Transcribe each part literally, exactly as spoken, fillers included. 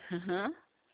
Uhum.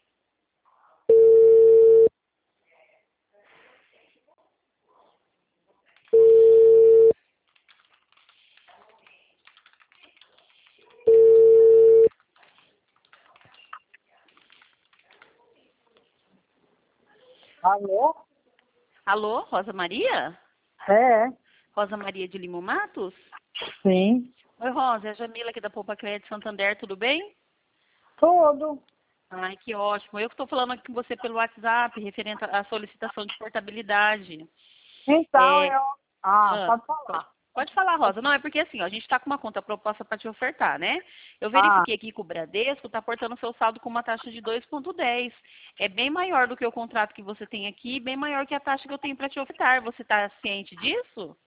Alô? Alô, Rosa Maria? É, Rosa Maria de Lima Matos? sim. Oi, Rosa, é a Jamila aqui da Poupa Crédito Santander, tudo bem? Tudo. Ai, que ótimo. Eu que estou falando aqui com você pelo WhatsApp, referente à solicitação de portabilidade. Então, É, eu... Ah, ah, pode pode, falar. pode falar, Rosa. Não, é porque assim, ó, a gente está com uma conta proposta para te ofertar, né? Eu Ah, verifiquei aqui que o Bradesco está aportando seu saldo com uma taxa de dois vírgula dez. É bem maior do que o contrato que você tem aqui, bem maior que a taxa que eu tenho para te ofertar. Você está ciente disso?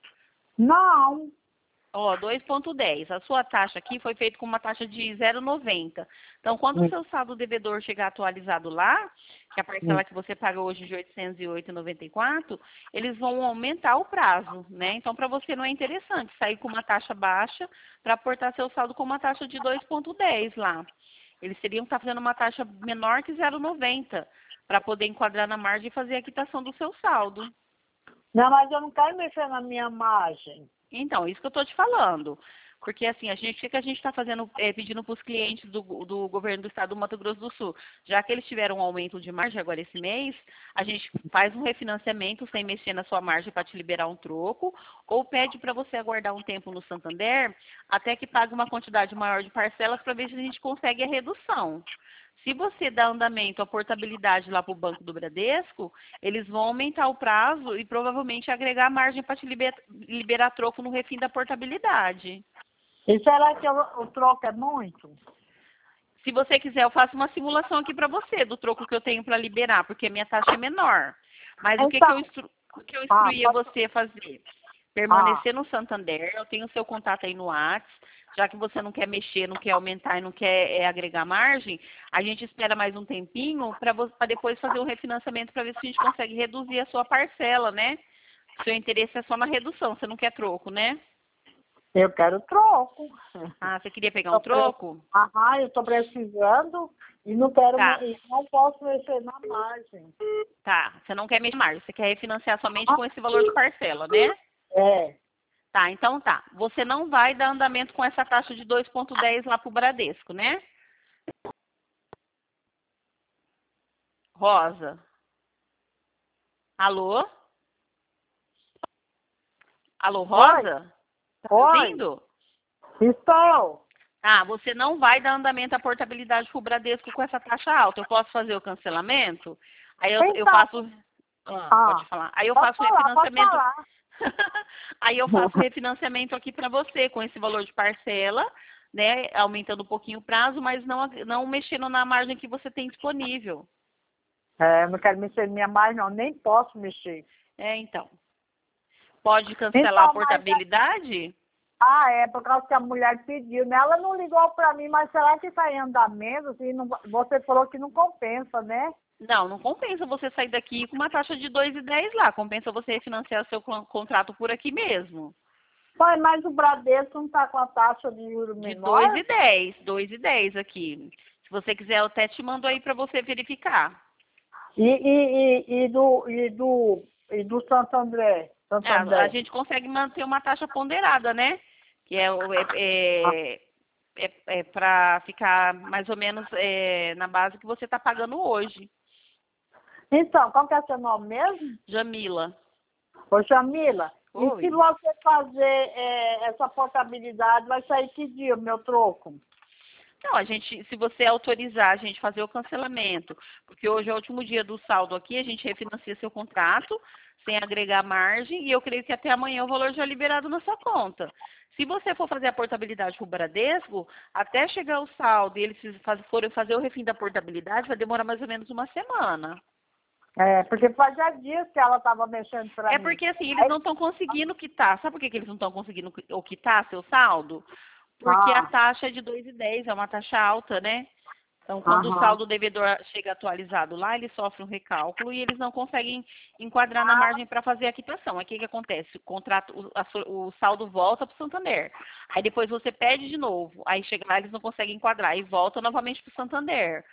não. Ó, dois vírgula dez. A sua taxa aqui foi feita com uma taxa de zero vírgula noventa. Então, quando o Hum, seu saldo devedor chegar atualizado lá, que é a hum. parcela que você paga hoje de oitocentos e oito reais e noventa e quatro, eles vão aumentar o prazo, né? Então, para você não é interessante sair com uma taxa baixa para aportar seu saldo com uma taxa de dois vírgula dez lá. Eles teriam que estar fazendo uma taxa menor que zero vírgula noventa para poder enquadrar na margem e fazer a quitação do seu saldo. Não, mas eu não quero mexer na minha margem. Então, isso que eu estou te falando. Porque assim, a gente, o que que a gente está fazendo, é, pedindo para os clientes do, do governo do estado do Mato Grosso do Sul? Já que eles tiveram um aumento de margem agora esse mês, a gente faz um refinanciamento sem mexer na sua margem para te liberar um troco, ou pede para você aguardar um tempo no Santander até que pague uma quantidade maior de parcelas para ver se a gente consegue a redução. Se você dá andamento à portabilidade lá para o Banco do Bradesco, eles vão aumentar o prazo e provavelmente agregar margem para te liber- liberar troco no refim da portabilidade. E será que eu- o troco é muito? Se você quiser, eu faço uma simulação aqui para você do troco que eu tenho para liberar, porque minha taxa é menor. Mas o que, que eu, Então, instru... o que eu ah, instruía pode... você a fazer? Ah, Permanecer no Santander, eu tenho o seu contato aí no WhatsApp, já que você não quer mexer, não quer aumentar e não quer é, agregar margem, a gente espera mais um tempinho para depois fazer um refinanciamento para ver se a gente consegue reduzir a sua parcela, né? Seu interesse é só na redução, você não quer troco, né? eu quero troco. Ah, você queria pegar um Tô pre... troco? Ah, eu estou precisando e não quero, Tá, me... e não posso mexer na margem. tá. Você não quer mexer margem, você quer refinanciar somente com esse valor de parcela, né? É. Tá, então tá. Você não vai dar andamento com essa taxa de dois vírgula dez lá pro Bradesco, né? Rosa. Alô? Alô, Oi, Rosa? Tá me oi, ouvindo? estou. Ah, você não vai dar andamento à portabilidade pro Bradesco com essa taxa alta. Eu posso fazer o cancelamento? Aí eu, eu Então, faço. Ah, pode ah, falar. Aí eu pode faço o falar, pode refinanciamento. falar. Aí eu faço o refinanciamento aqui para você com esse valor de parcela, né? Aumentando um pouquinho o prazo, mas não, não mexendo na margem que você tem disponível. É, não quero mexer em minha mais não, nem posso mexer. É, então. Pode cancelar a Então, mas, é- portabilidade? ah, é por causa que a mulher pediu, né? Ela não ligou para mim, mas será que está em andamento? Assim, não, você falou que não compensa, né? Não, não compensa você sair daqui com uma taxa de dois e dez lá. Compensa você refinanciar seu con- contrato por aqui mesmo. Pai, mas o Bradesco não está com a taxa de juros De dois menor? e dez, dois e dez aqui. Se você quiser, eu até te mando aí para você verificar. E, e, e, e do, e, do, e do Santo André? É, Santo a a André. gente consegue manter uma taxa ponderada, né? Que é, o- é, é, é, é para ficar mais ou menos é, na base que você está pagando hoje. Então, qual que é seu nome mesmo? Jamila. Ô, Jamila, e se Oi. você fazer é, essa portabilidade, vai sair que dia o meu troco? Não, a gente, se você autorizar a gente fazer o cancelamento, porque hoje é o último dia do saldo aqui, a gente refinancia seu contrato sem agregar margem e eu creio que até amanhã o valor já é liberado na sua conta. Se você for fazer a portabilidade para o Bradesco, até chegar o saldo e eles faz- forem fazer o refim da portabilidade, vai demorar mais ou menos uma semana. É, porque fazia dias que ela estava mexendo para É mim. porque assim, eles Aí, não estão conseguindo quitar. Sabe por que que eles não estão conseguindo qui- ou quitar seu saldo? Porque a ah, taxa é de dois e dez, é uma taxa alta, né? Então, quando o aham. saldo devedor chega atualizado lá, ele sofre um recálculo e eles não conseguem enquadrar na margem para fazer a quitação. Aí o que, que acontece? O, contrato, o, a so- o saldo volta para o Santander. Aí depois você pede de novo. Aí chega lá, eles não conseguem enquadrar e volta novamente para o Santander.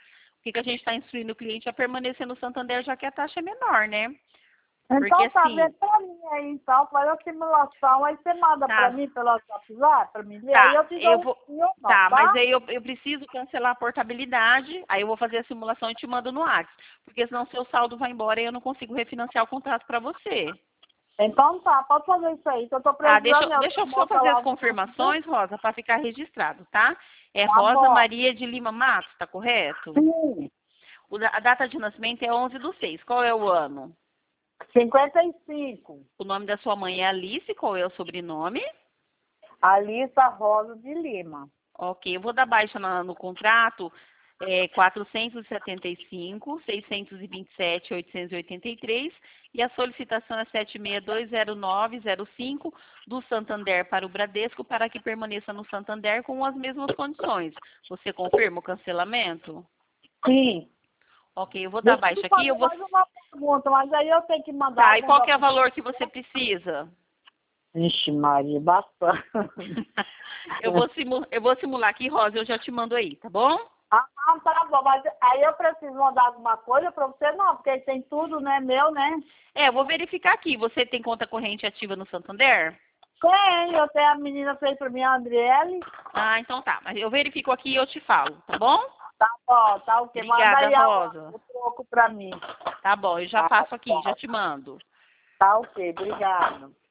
que, que a gente está instruindo o cliente a permanecer no Santander, já que a taxa é menor, né? Então Porque tá, assim, vê pra mim aí, então, faz a simulação, aí você manda tá, pra mim pelo WhatsApp, pra mim ver, aí tá, eu te eu dou um vou, sim ou não, tá, mas tá? aí eu, eu preciso cancelar a portabilidade, aí eu vou fazer a simulação e te mando no WhatsApp, porque senão seu saldo vai embora e eu não consigo refinanciar o contrato para você. Então tá, pode fazer isso aí, que eu tô Tá, deixa, precisando, eu- eu deixa eu tenho só moça fazer as lá no Santander. confirmações, Rosa, para ficar registrado, tá? É Tá Rosa bom. Maria de Lima Matos, tá correto? Sim, O da- a data de nascimento é onze do seis. Qual é o ano? cinquenta e cinco. O nome da sua mãe é Alice. Qual é o sobrenome? Alissa Rosa de Lima. Ok, eu vou dar baixa na- no contrato. É quatrocentos e setenta e cinco, seiscentos e vinte e sete, oitocentos e oitenta e três e a solicitação é sete seis dois zero nove zero cinco do Santander para o Bradesco para que permaneça no Santander com as mesmas condições. Você confirma o cancelamento? Sim. Ok, eu vou dar Deixa eu baixa te aqui. fazer Eu vou... mais uma pergunta, mas aí eu tenho que mandar Tá, e algum qual que é o documento. valor que você precisa? Vixe, Maria, bastante. eu, vou simu... eu vou simular aqui, Rosa, eu já te mando aí, tá bom? Ah, não, tá bom, mas aí eu preciso mandar alguma coisa pra você? Não, porque aí tem tudo, né, meu, né? É, eu vou verificar aqui. Você tem conta corrente ativa no Santander? Tem, eu tenho a menina fez pra mim, a Adriele. Ah, então tá. Mas eu verifico aqui e eu te falo, tá bom? Tá bom, tá ok. Manda Obrigada, aí a- Rosa. o troco pra mim. Tá bom, eu já Tá faço aqui, bom. já te mando. Tá ok, obrigada.